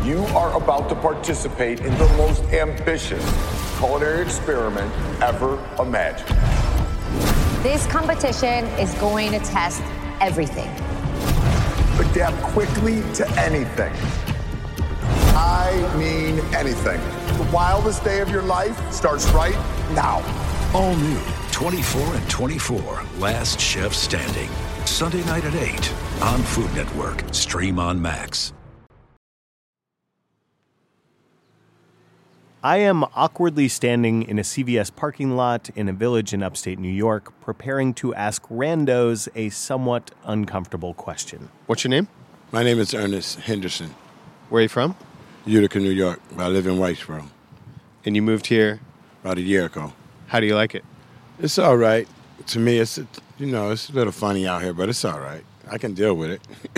You are about to participate in the most ambitious culinary experiment ever imagined. This competition is going to test everything. Adapt quickly to anything. I mean anything. The wildest day of your life starts right now. All new 24 and 24, Last Chef Standing. Sunday night at 8 on Food Network. Stream on Max. I am awkwardly standing in a CVS parking lot in a village in upstate New York, preparing to ask randos a somewhat uncomfortable question. What's your name? My name is Ernest Henderson. Where are you from? Utica, New York. I live in Whitesboro. And you moved here? About a year ago. How do you like it? It's all right. To me, it's a little funny out here, but it's all right. I can deal with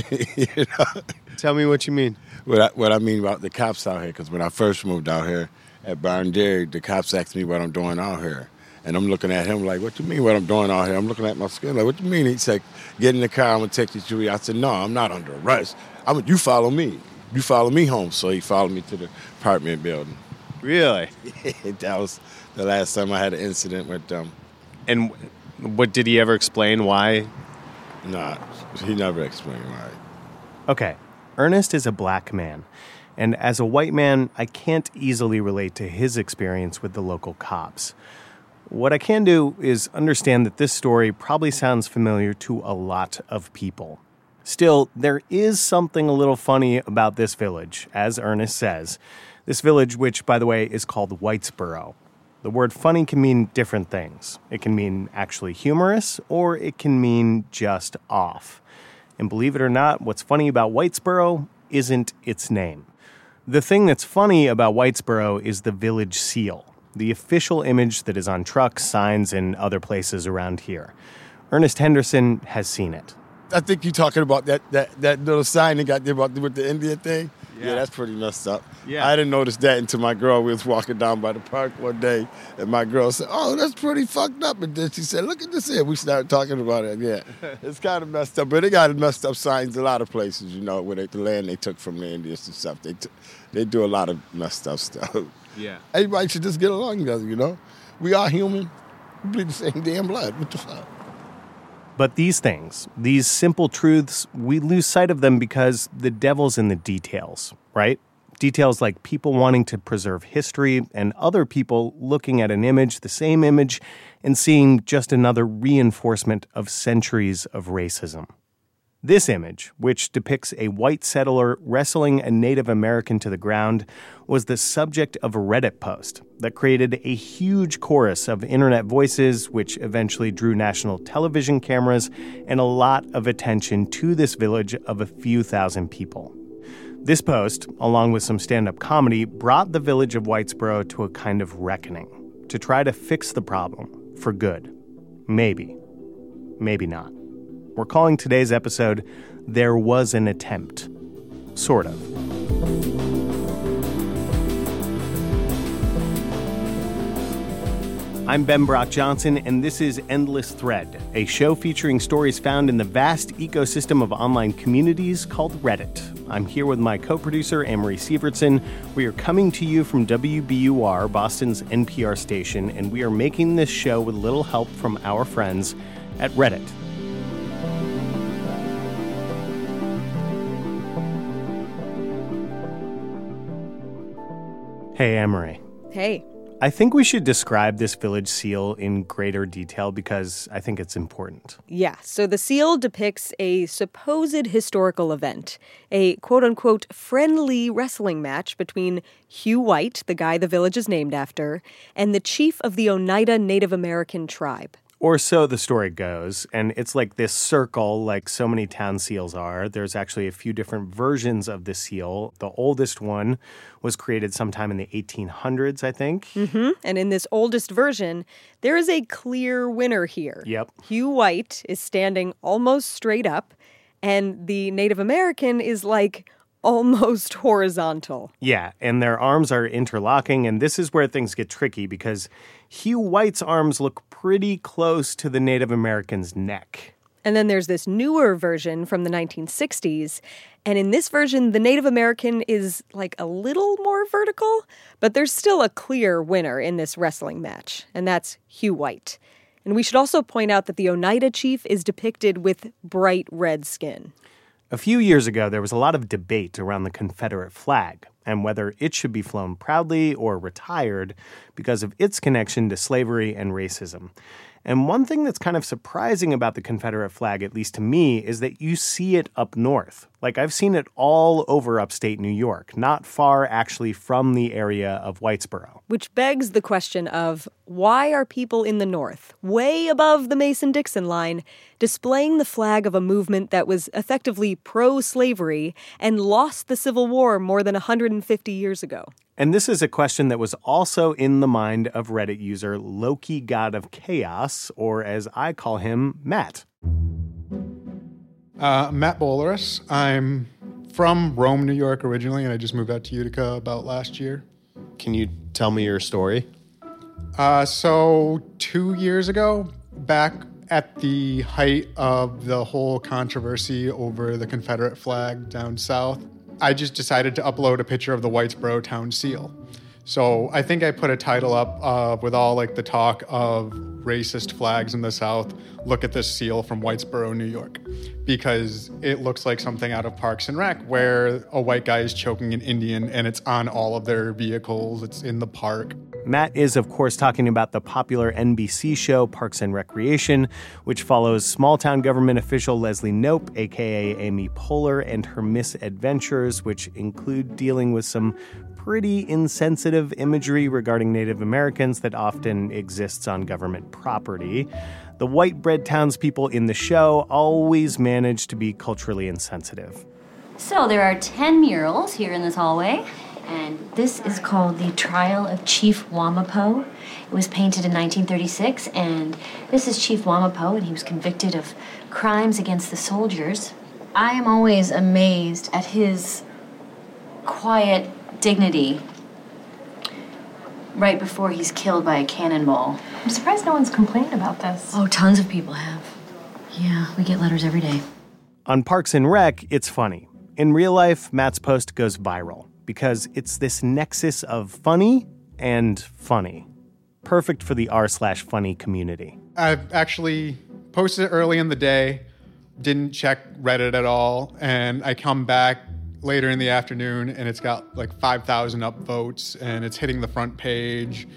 it. Tell me what you mean. What I mean about the cops out here, because when I first moved out here at Barn Dairy, the cops asked me what I'm doing out here. And I'm looking at him like, what do you mean what I'm doing out here? I'm looking at my skin like, what do you mean? He said, get in the car, I'm going to take you to. I said, no, I'm not under arrest. You follow me. You follow me home. So he followed me to the apartment building. Really? That was the last time I had an incident with them. And what did he ever explain why? Nah, he never explained why. Okay, Ernest is a black man. And as a white man, I can't easily relate to his experience with the local cops. What I can do is understand that this story probably sounds familiar to a lot of people. Still, there is something a little funny about this village, as Ernest says. This village, which, by the way, is called Whitesboro. The word funny can mean different things. It can mean actually humorous, or it can mean just off. And believe it or not, what's funny about Whitesboro isn't its name. The thing that's funny about Whitesboro is the village seal, the official image that is on trucks, signs, and other places around here. Ernest Henderson has seen it. I think you're talking about that little sign they got there with the Indian thing. Yeah, that's pretty messed up. Yeah. I didn't notice that until my girl was walking down by the park one day, and my girl said, oh, that's pretty fucked up. And then she said, look at this here. We started talking about it. Yeah, it's kind of messed up. But they got messed up signs a lot of places, where the land they took from the Indians and stuff. They do a lot of messed up stuff. Yeah. Everybody should just get along together, We are human. We bleed the same damn blood. What the fuck? But these things, these simple truths, we lose sight of them because the devil's in the details, right? Details like people wanting to preserve history and other people looking at an image, the same image, and seeing just another reinforcement of centuries of racism. This image, which depicts a white settler wrestling a Native American to the ground, was the subject of a Reddit post that created a huge chorus of internet voices, which eventually drew national television cameras and a lot of attention to this village of a few thousand people. This post, along with some stand-up comedy, brought the village of Whitesboro to a kind of reckoning to try to fix the problem for good. Maybe. Maybe not. We're calling today's episode, There Was an Attempt. Sort of. I'm Ben Brock Johnson, and this is Endless Thread, a show featuring stories found in the vast ecosystem of online communities called Reddit. I'm here with my co-producer, Amory Sievertson. We are coming to you from WBUR, Boston's NPR station, and we are making this show with a little help from our friends at Reddit. Hey, Amory. Hey. I think we should describe this village seal in greater detail because I think it's important. Yeah, so the seal depicts a supposed historical event, a quote-unquote friendly wrestling match between Hugh White, the guy the village is named after, and the chief of the Oneida Native American tribe. Or so the story goes, and it's like this circle like so many town seals are. There's actually a few different versions of the seal. The oldest one was created sometime in the 1800s, I think. Mm-hmm. And in this oldest version, there is a clear winner here. Yep. Hugh White is standing almost straight up, and the Native American is like almost horizontal. Yeah, and their arms are interlocking, and this is where things get tricky because Hugh White's arms look pretty close to the Native American's neck. And then there's this newer version from the 1960s. And in this version, the Native American is like a little more vertical, but there's still a clear winner in this wrestling match, and that's Hugh White. And we should also point out that the Oneida chief is depicted with bright red skin. A few years ago, there was a lot of debate around the Confederate flag and whether it should be flown proudly or retired because of its connection to slavery and racism. And one thing that's kind of surprising about the Confederate flag, at least to me, is that you see it up north. Like, I've seen it all over upstate New York, not far actually from the area of Whitesboro. Which begs the question of, why are people in the North, way above the Mason-Dixon line, displaying the flag of a movement that was effectively pro-slavery and lost the Civil War more than 150 years ago? And this is a question that was also in the mind of Reddit user Loki God of Chaos, or as I call him, Matt. Matt Bolaris. I'm from Rome, New York originally, and I just moved out to Utica about last year. Can you tell me your story? So 2 years ago, back at the height of the whole controversy over the Confederate flag down south, I just decided to upload a picture of the Whitesboro town seal. So I think I put a title up with all like the talk of racist flags in the South. Look at this seal from Whitesboro, New York, because it looks like something out of Parks and Rec where a white guy is choking an Indian and it's on all of their vehicles. It's in the park. Matt is, of course, talking about the popular NBC show Parks and Recreation, which follows small-town government official Leslie Knope, a.k.a. Amy Poehler, and her misadventures, which include dealing with some pretty insensitive imagery regarding Native Americans that often exists on government property. The white bread townspeople in the show always manage to be culturally insensitive. So there are 10 murals here in this hallway, and this is called The Trial of Chief Wamapo. It was painted in 1936, and this is Chief Wamapo, and he was convicted of crimes against the soldiers. I am always amazed at his quiet dignity right before he's killed by a cannonball. I'm surprised no one's complained about this. Oh, tons of people have. Yeah, we get letters every day. On Parks and Rec, it's funny. In real life, Matt's post goes viral because it's this nexus of funny and funny. Perfect for the r/funny community. I've actually posted it early in the day, didn't check Reddit at all, and I come back later in the afternoon and it's got like 5,000 upvotes and it's hitting the front page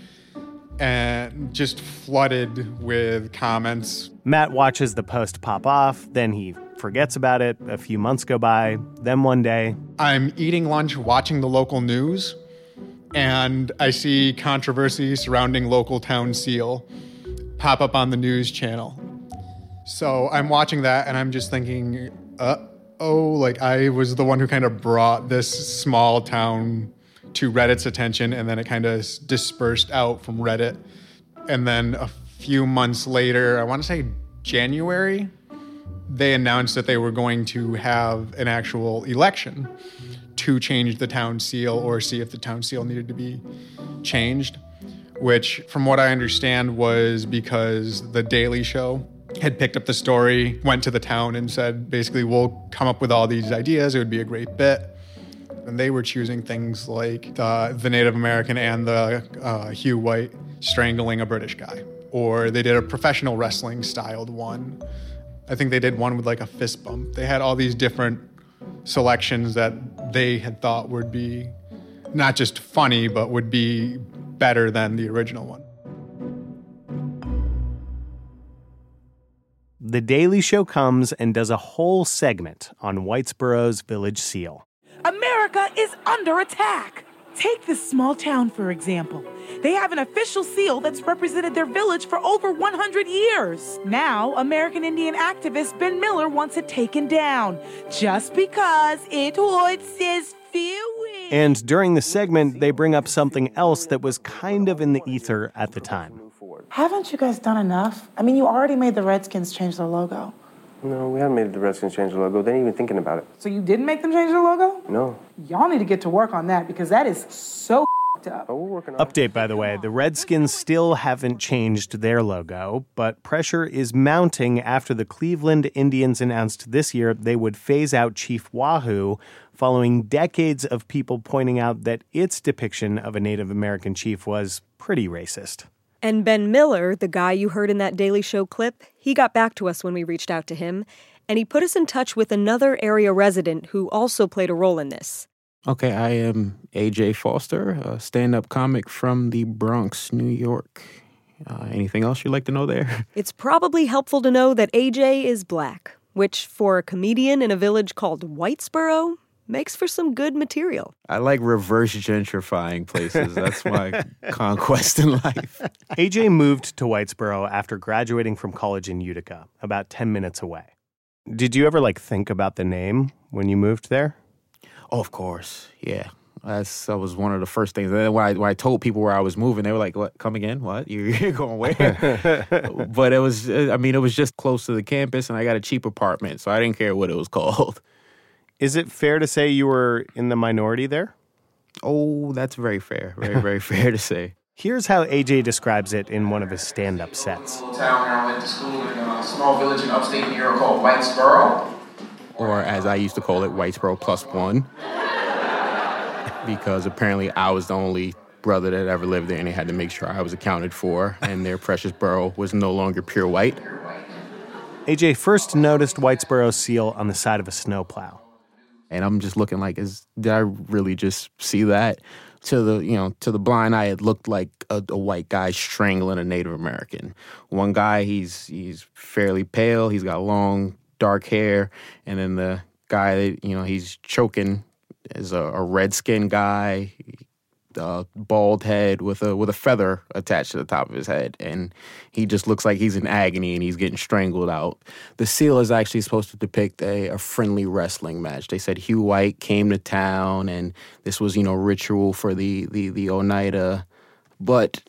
and just flooded with comments. Matt watches the post pop off, then he forgets about it. A few months go by. Then one day, I'm eating lunch watching the local news and I see controversy surrounding local town seal pop up on the news channel. So I'm watching that and I'm just thinking, like I was the one who kind of brought this small town to Reddit's attention, and then it kind of dispersed out from Reddit. And then a few months later, I want to say January, they announced that they were going to have an actual election to change the town seal or see if the town seal needed to be changed, which from what I understand was because The Daily Show had picked up the story, went to the town and said, basically, we'll come up with all these ideas. It would be a great bit. And they were choosing things like the Native American and the Hugh White strangling a British guy. Or they did a professional wrestling styled one. I think they did one with like a fist bump. They had all these different selections that they had thought would be not just funny, but would be better than the original one. The Daily Show comes and does a whole segment on Whitesboro's village seal. America is under attack. Take this small town, for example. They have an official seal that's represented their village for over 100 years. Now, American Indian activist Ben Miller wants it taken down, just because it hurts his feelings. And during the segment, they bring up something else that was kind of in the ether at the time. Haven't you guys done enough? I mean, you already made the Redskins change their logo. No, we haven't made the Redskins change the logo. They ain't even thinking about it. So you didn't make them change their logo? No. Y'all need to get to work on that because that is so Update, by the way, the Redskins still haven't changed their logo, but pressure is mounting after the Cleveland Indians announced this year they would phase out Chief Wahoo, following decades of people pointing out that its depiction of a Native American chief was pretty racist. And Ben Miller, the guy you heard in that Daily Show clip, he got back to us when we reached out to him, and he put us in touch with another area resident who also played a role in this. Okay, I am AJ Foster, a stand-up comic from the Bronx, New York. Anything else you'd like to know there? It's probably helpful to know that AJ is black, which for a comedian in a village called Whitesboro makes for some good material. I like reverse gentrifying places. That's my conquest in life. AJ moved to Whitesboro after graduating from college in Utica, about 10 minutes away. Did you ever, think about the name when you moved there? Oh, of course. Yeah. That was one of the first things. And then when I told people where I was moving, they were like, "What? Come again? What? You're going where?" But it was just close to the campus, and I got a cheap apartment, so I didn't care what it was called. Is it fair to say you were in the minority there? Oh, that's very fair. Very, very fair to say. Here's how AJ describes it in one of his stand-up sets. A little town where I went to school in a small village in upstate New York called Whitesboro. Or as I used to call it, Whitesboro plus one. Because apparently I was the only brother that ever lived there, and they had to make sure I was accounted for, and their precious borough was no longer pure white. AJ first noticed Whitesboro's seal on the side of a snowplow. And I'm just looking like, did I really just see that? To the blind eye, it looked like a white guy strangling a Native American. One guy, he's fairly pale, he's got long, dark hair, and then the guy that, he's choking is a red-skinned guy, bald head with a feather attached to the top of his head, and he just looks like he's in agony and he's getting strangled out. The seal is actually supposed to depict a friendly wrestling match. They said Hugh White came to town, and this was, ritual for the Oneida, but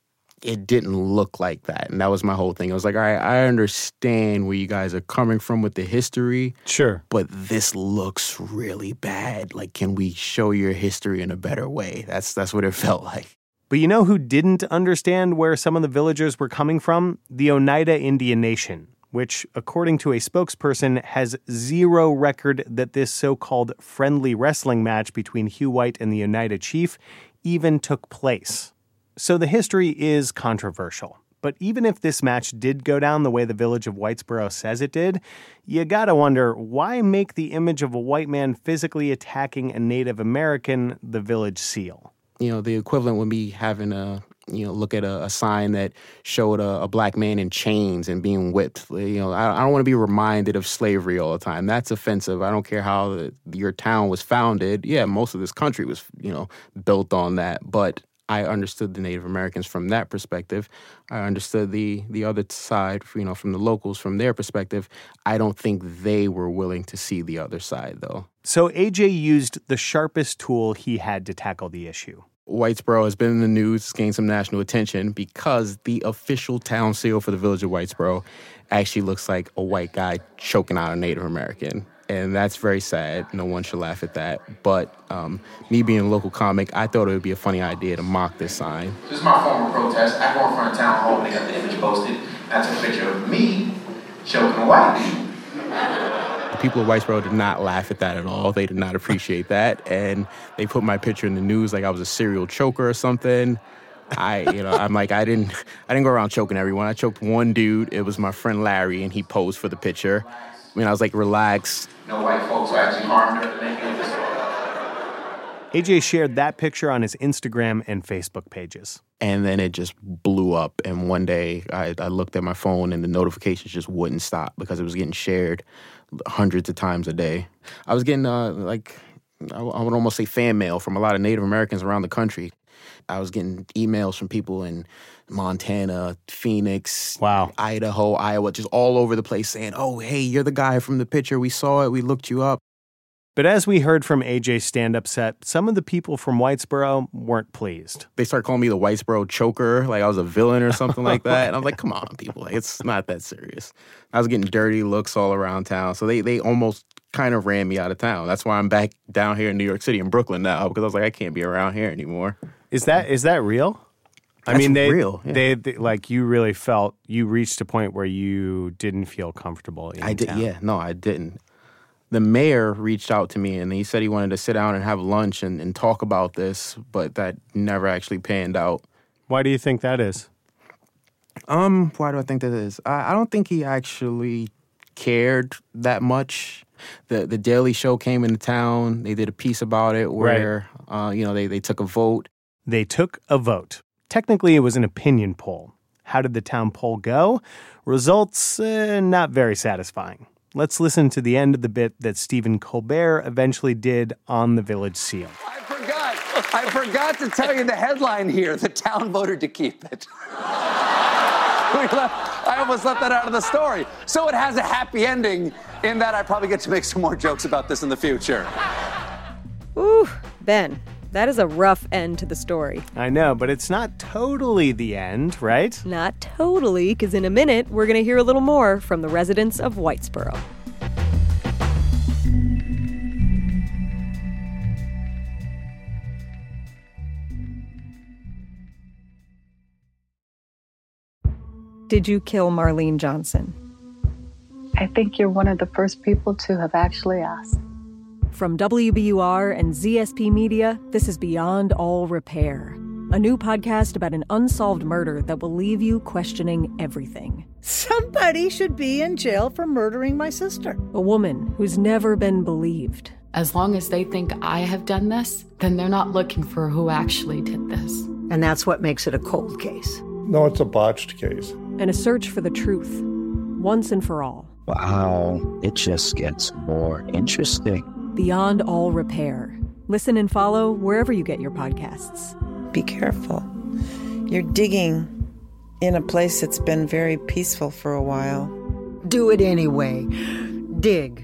it didn't look like that, and that was my whole thing. I was like, all right, I understand where you guys are coming from with the history. Sure. But this looks really bad. Can we show your history in a better way? That's what it felt like. But you know who didn't understand where some of the villagers were coming from? The Oneida Indian Nation, which, according to a spokesperson, has zero record that this so-called friendly wrestling match between Hugh White and the Oneida chief even took place. So the history is controversial. But even if this match did go down the way the village of Whitesboro says it did, you gotta wonder, why make the image of a white man physically attacking a Native American the village seal? The equivalent would be having look at a sign that showed a black man in chains and being whipped. I don't want to be reminded of slavery all the time. That's offensive. I don't care how your town was founded. Yeah, most of this country was, built on that. But I understood the Native Americans from that perspective. I understood the other side, from the locals, from their perspective. I don't think they were willing to see the other side, though. So AJ used the sharpest tool he had to tackle the issue. Whitesboro has been in the news, it's gained some national attention because the official town seal for the village of Whitesboro actually looks like a white guy choking out a Native American. And that's very sad. No one should laugh at that. But me being a local comic, I thought it would be a funny idea to mock this sign. This is my former protest. I go in front of town hall and they got the image posted. I took a picture of me choking a white dude. The people of Whitesboro did not laugh at that at all. They did not appreciate that. And they put my picture in the news like I was a serial choker or something. I'm like, I didn't go around choking everyone. I choked one dude. It was my friend Larry, and he posed for the picture. I was like, relax. No white folks were actually harmed or anything. AJ shared that picture on his Instagram and Facebook pages. And then it just blew up. And one day I looked at my phone and the notifications just wouldn't stop because it was getting shared hundreds of times a day. I was getting, I would almost say fan mail from a lot of Native Americans around the country. I was getting emails from people in Montana, Phoenix, Idaho, Iowa, just all over the place saying, oh, hey, you're the guy from the picture. We saw it. We looked you up. But as we heard from AJ's stand-up set, some of the people from Whitesboro weren't pleased. They started calling me the Whitesboro choker, like I was a villain or something like that. And I was like, come on, people. It's not that serious. I was getting dirty looks all around town. So they almost kind of ran me out of town. That's why I'm back down here in New York City in Brooklyn now, because I was like, I can't be around here anymore. Is that real? That's real. They like you really felt you reached a point where you didn't feel comfortable in town. Yeah, no, I didn't. The mayor reached out to me and he said he wanted to sit down and have lunch and talk about this, but that never actually panned out. Why do you think that is? Why do I think that is? I don't think he actually cared that much. The Daily Show came into town. They did a piece about it where, they took a vote. They took a vote. Technically, it was an opinion poll. How did the town poll go? Results, not very satisfying. Let's listen to the end of the bit that Stephen Colbert eventually did on the Village Seal. I forgot to tell you the headline here. The town voted to keep it. I almost left that out of the story. So it has a happy ending in that I probably get to make some more jokes about this in the future. Ooh, Ben, that is a rough end to the story. I know, but it's not totally the end, right? Not totally, because in a minute, we're going to hear a little more from the residents of Whitesboro. Did you kill Marlene Johnson? I think you're one of the first people to have actually asked. From WBUR and ZSP Media, this is Beyond All Repair, a new podcast about an unsolved murder that will leave you questioning everything. Somebody should be in jail for murdering my sister. A woman who's never been believed. As long as they think I have done this, then they're not looking for who actually did this. And that's what makes it a cold case. No, it's a botched case. And a search for the truth, once and for all. Wow, it just gets more interesting. Beyond All Repair. Listen and follow wherever you get your podcasts. Be careful. You're digging in a place that's been very peaceful for a while. Do it anyway. Dig.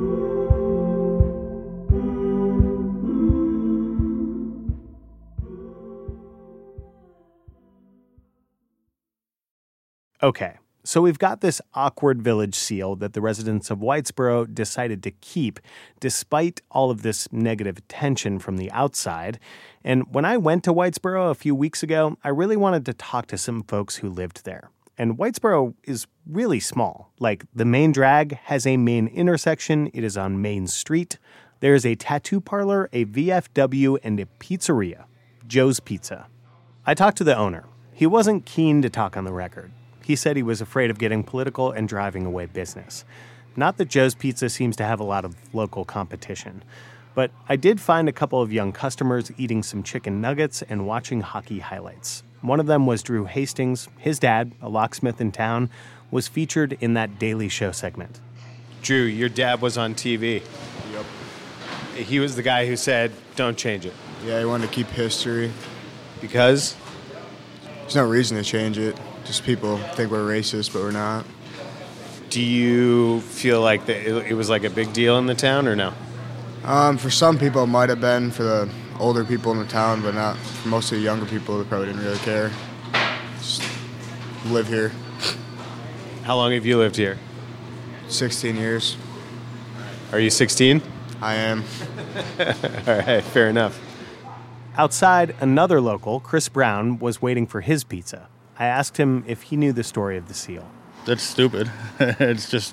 Okay, so we've got this awkward village seal that the residents of Whitesboro decided to keep despite all of this negative attention from the outside. And when I went to Whitesboro a few weeks ago, I really wanted to talk to some folks who lived there. And Whitesboro is really small. Like, the main drag has a main intersection. It is on Main Street. There is a tattoo parlor, a VFW, and a pizzeria, Joe's Pizza. I talked to the owner. He wasn't keen to talk on the record. He said he was afraid of getting political and driving away business. Not that Joe's Pizza seems to have a lot of local competition. But I did find a couple of young customers eating some chicken nuggets and watching hockey highlights. One of them was Drew Hastings. His dad, a locksmith in town, was featured in that Daily Show segment. Drew, your dad was on TV. Yep. He was the guy who said, don't change it. Yeah, he wanted to keep history. Because? There's no reason to change it. Just people think we're racist, but we're not. Do you feel like it was like a big deal in the town or no? For some people it might have been, for the older people in the town, but not for most of the younger people. They probably didn't really care. Just live here. How long have you lived here? 16 years. Are you 16? I am. All right, fair enough. Outside, another local, Chris Brown, was waiting for his pizza. I asked him if he knew the story of the seal. That's stupid. It's just,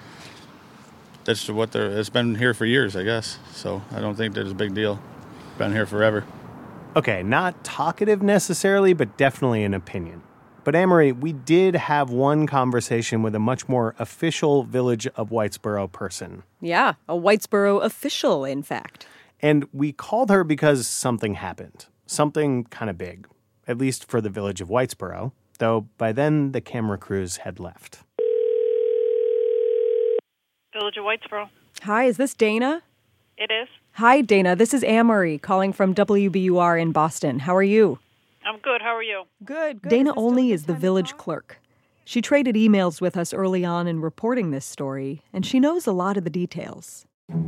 that's what it's been here for years, I guess. So I don't think there's a big deal. Been here forever. Okay, not talkative necessarily, but definitely an opinion. But Amory, we did have one conversation with a much more official Village of Whitesboro person. Yeah, a Whitesboro official, in fact. And we called her because something happened. Something kind of big. At least for the Village of Whitesboro, though by then the camera crews had left. Village of Whitesboro. Hi, is this Dana? It is. Hi, Dana. This is Amory calling from WBUR in Boston. How are you? I'm good. How are you? Good. Dana Olney is the village clerk. She traded emails with us early on in reporting this story, and she knows a lot of the details.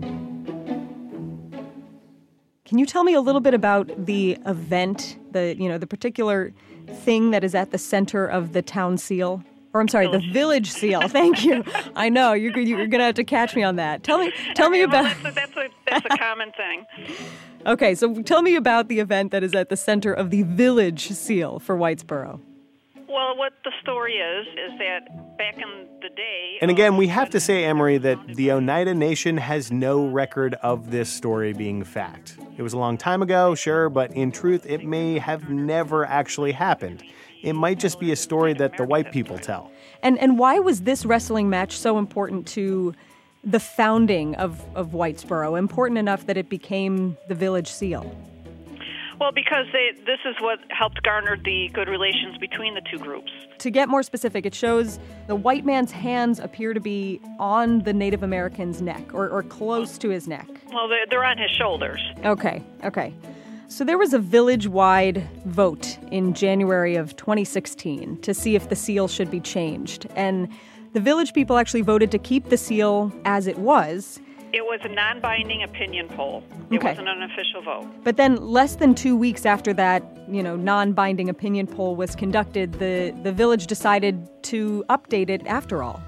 Can you tell me a little bit about the event, the particular thing that is at the center of the town seal? Or I'm sorry, the village seal. Thank you. I know you're going to have to catch me on that. Tell me about. That's a common thing. Okay, so tell me about the event that is at the center of the village seal for Whitesboro. Well, what the story is that back in the day... And again, we have to say, Emery, that the Oneida Nation has no record of this story being fact. It was a long time ago, sure, but in truth, it may have never actually happened. It might just be a story that the white people tell. And why was this wrestling match so important to the founding of Whitesboro, important enough that it became the village seal? Well, because this is what helped garner the good relations between the two groups. To get more specific, it shows the white man's hands appear to be on the Native American's neck, or close to his neck. Well, they're on his shoulders. Okay. So there was a village-wide vote in January of 2016 to see if the seal should be changed. And the village people actually voted to keep the seal as it was. It was a non-binding opinion poll. It wasn't an official vote. But then less than 2 weeks after that, non-binding opinion poll was conducted, the village decided to update it after all.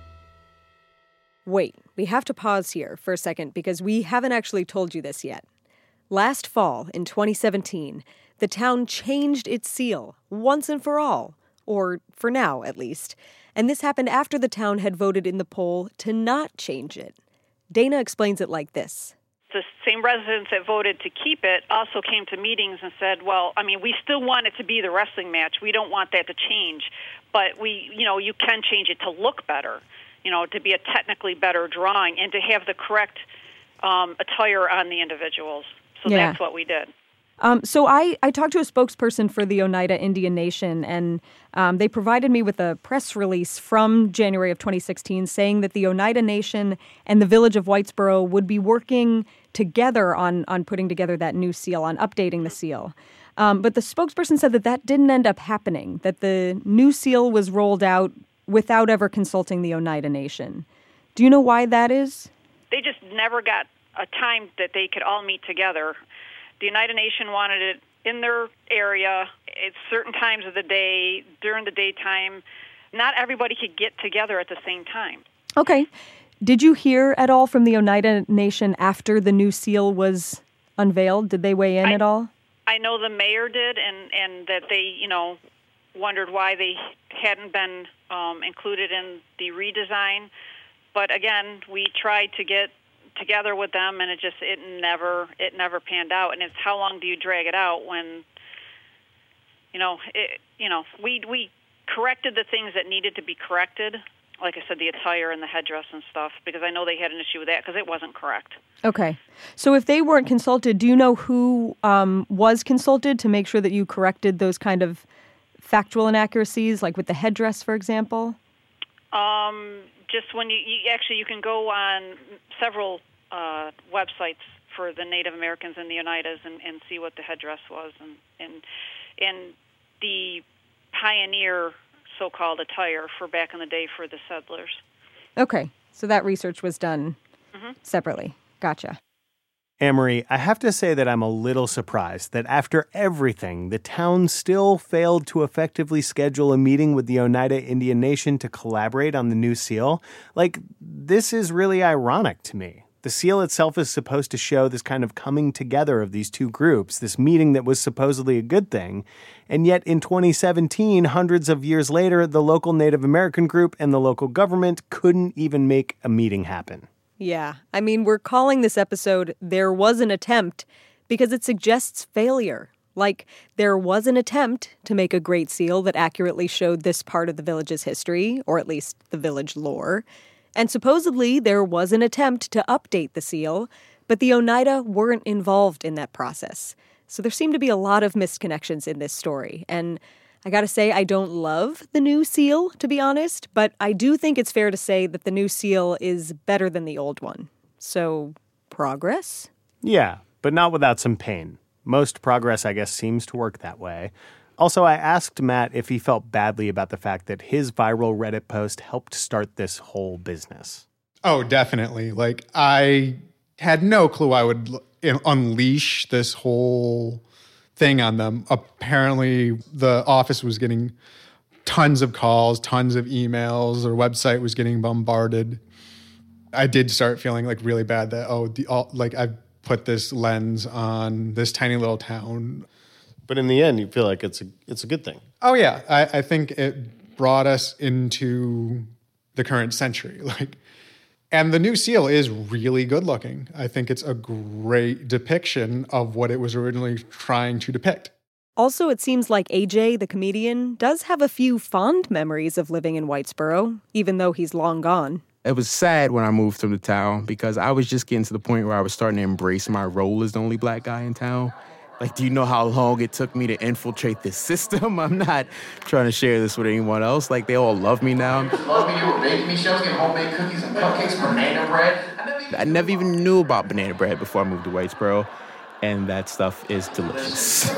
Wait, we have to pause here for a second because we haven't actually told you this yet. Last fall, in 2017, the town changed its seal once and for all, or for now at least. And this happened after the town had voted in the poll to not change it. Dana explains it like this. The same residents that voted to keep it also came to meetings and said, well, we still want it to be the wrestling match. We don't want that to change. But you can change it to look better, to be a technically better drawing and to have the correct attire on the individuals. So that's what we did. So I talked to a spokesperson for the Oneida Indian Nation, and they provided me with a press release from January of 2016 saying that the Oneida Nation and the village of Whitesboro would be working together on putting together that new seal, on updating the seal. But the spokesperson said that didn't end up happening, that the new seal was rolled out without ever consulting the Oneida Nation. Do you know why that is? They just never got a time that they could all meet together. The Oneida Nation wanted it in their area at certain times of the day, during the daytime. Not everybody could get together at the same time. Okay. Did you hear at all from the Oneida Nation after the new seal was unveiled? Did they weigh in at all? I know the mayor did, and that they, wondered why they hadn't been included in the redesign. But again, we tried to get together with them, and it never panned out. And it's how long do you drag it out when we corrected the things that needed to be corrected, like I said, the attire and the headdress and stuff, because I know they had an issue with that because it wasn't correct. Okay. So if they weren't consulted, do you know who was consulted to make sure that you corrected those kind of factual inaccuracies, like with the headdress, for example? Just when you can go on several websites for the Native Americans and the Oneidas and see what the headdress was and the pioneer so-called attire for back in the day for the settlers. Okay, so that research was done separately. Gotcha. Amory, I have to say that I'm a little surprised that after everything, the town still failed to effectively schedule a meeting with the Oneida Indian Nation to collaborate on the new seal. This is really ironic to me. The seal itself is supposed to show this kind of coming together of these two groups, this meeting that was supposedly a good thing. And yet in 2017, hundreds of years later, the local Native American group and the local government couldn't even make a meeting happen. Yeah, we're calling this episode There Was an Attempt because it suggests failure. There was an attempt to make a great seal that accurately showed this part of the village's history, or at least the village lore. And supposedly there was an attempt to update the seal, but the Oneida weren't involved in that process. So there seem to be a lot of misconnections in this story. And I gotta say, I don't love the new seal, to be honest, but I do think it's fair to say that the new seal is better than the old one. So, progress? Yeah, but not without some pain. Most progress, I guess, seems to work that way. Also, I asked Matt if he felt badly about the fact that his viral Reddit post helped start this whole business. Oh, definitely. I had no clue I would unleash this whole thing on them. Apparently, the office was getting tons of calls, tons of emails. Their website was getting bombarded. I did start feeling like really bad that, I put this lens on this tiny little town. But in the end, you feel like it's a good thing. Oh, yeah. I think it brought us into the current century. And the new seal is really good looking. I think it's a great depiction of what it was originally trying to depict. Also, it seems like AJ, the comedian, does have a few fond memories of living in Whitesboro, even though he's long gone. It was sad when I moved from the town because I was just getting to the point where I was starting to embrace my role as the only black guy in town. Do you know how long it took me to infiltrate this system? I'm not trying to share this with anyone else. They all love me now. Love me, you were baking me shows, getting homemade cookies and cupcakes, banana bread. I never even knew about banana bread before I moved to Whitesboro, and that stuff is delicious.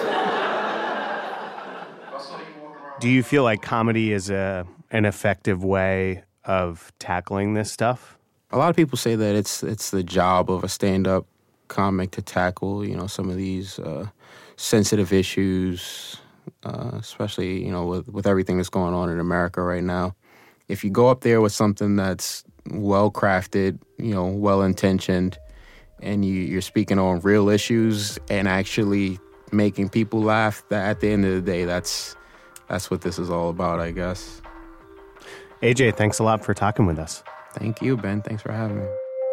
Do you feel like comedy is an effective way of tackling this stuff? A lot of people say that it's the job of a stand-up comic to tackle, some of these sensitive issues, especially, with everything that's going on in America right now. If you go up there with something that's well-crafted, well-intentioned, and you're speaking on real issues and actually making people laugh, that at the end of the day, that's what this is all about, I guess. AJ, thanks a lot for talking with us. Thank you, Ben. Thanks for having me.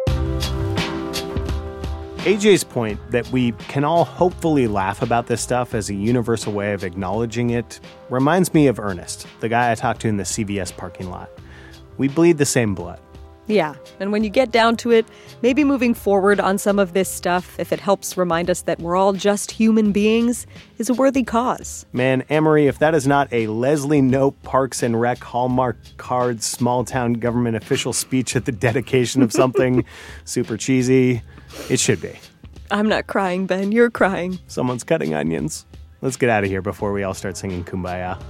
AJ's point that we can all hopefully laugh about this stuff as a universal way of acknowledging it reminds me of Ernest, the guy I talked to in the CVS parking lot. We bleed the same blood. Yeah, and when you get down to it, maybe moving forward on some of this stuff, if it helps remind us that we're all just human beings, is a worthy cause. Man, Amory, if that is not a Leslie Knope Parks and Rec Hallmark card small town government official speech at the dedication of something super cheesy, it should be. I'm not crying, Ben. You're crying. Someone's cutting onions. Let's get out of here before we all start singing Kumbaya.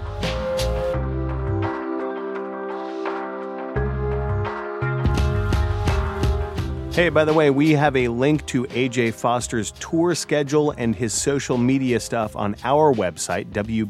Hey, by the way, we have a link to AJ Foster's tour schedule and his social media stuff on our website,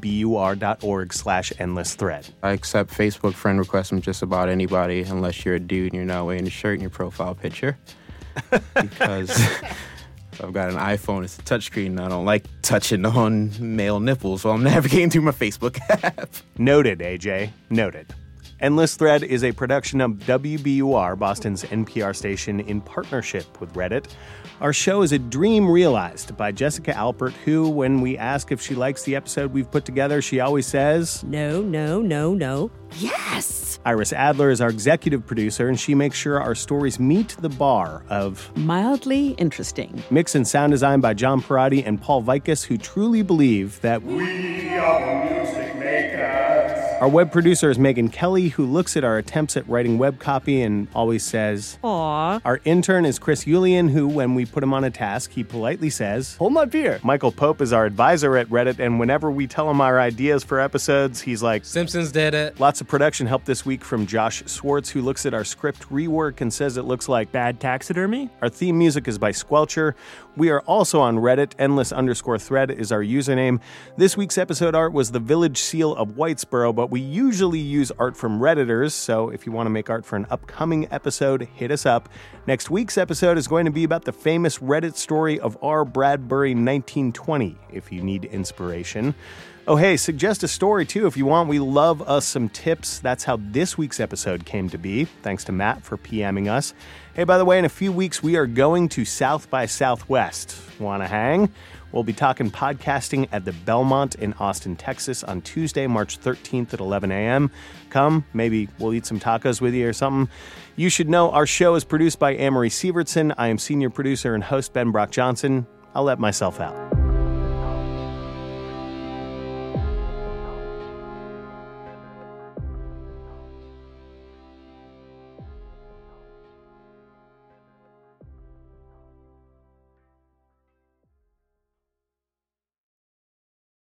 wbur.org/endlessthread. I accept Facebook friend requests from just about anybody, unless you're a dude and you're not wearing a shirt in your profile picture. Because I've got an iPhone, it's a touchscreen, and I don't like touching on male nipples while I'm navigating through my Facebook app. Noted, AJ. Noted. Endless Thread is a production of WBUR, Boston's NPR station, in partnership with Reddit. Our show is a dream realized by Jessica Alpert, who, when we ask if she likes the episode we've put together, she always says, No, no, no, no. Yes! Iris Adler is our executive producer, and she makes sure our stories meet the bar of mildly interesting. Mix and sound design by John Parati and Paul Vikas, who truly believe that we are the music makers. Our web producer is Megan Kelly, who looks at our attempts at writing web copy and always says, Aww. Our intern is Chris Yulian, who, when we put him on a task, he politely says, Hold my beer. Michael Pope is our advisor at Reddit, and whenever we tell him our ideas for episodes, he's like, Simpsons did it. Lots of production help this week from Josh Swartz, who looks at our script rework and says it looks like bad taxidermy. Our theme music is by Squelcher. We are also on Reddit. Endless_thread is our username. This week's episode art was the village seal of Whitesboro, but we usually use art from Redditors, so if you want to make art for an upcoming episode, hit us up. Next week's episode is going to be about the famous Reddit story of R. Bradbury 1920, if you need inspiration. Oh, hey, suggest a story, too, if you want. We love us some tips. That's how this week's episode came to be. Thanks to Matt for PMing us. Hey, by the way, in a few weeks, we are going to South by Southwest. Want to hang? We'll be talking podcasting at the Belmont in Austin, Texas on Tuesday, March 13th at 11 a.m. Come, maybe we'll eat some tacos with you or something. You should know our show is produced by Amory Sievertson. I am senior producer and host Ben Brock Johnson. I'll let myself out.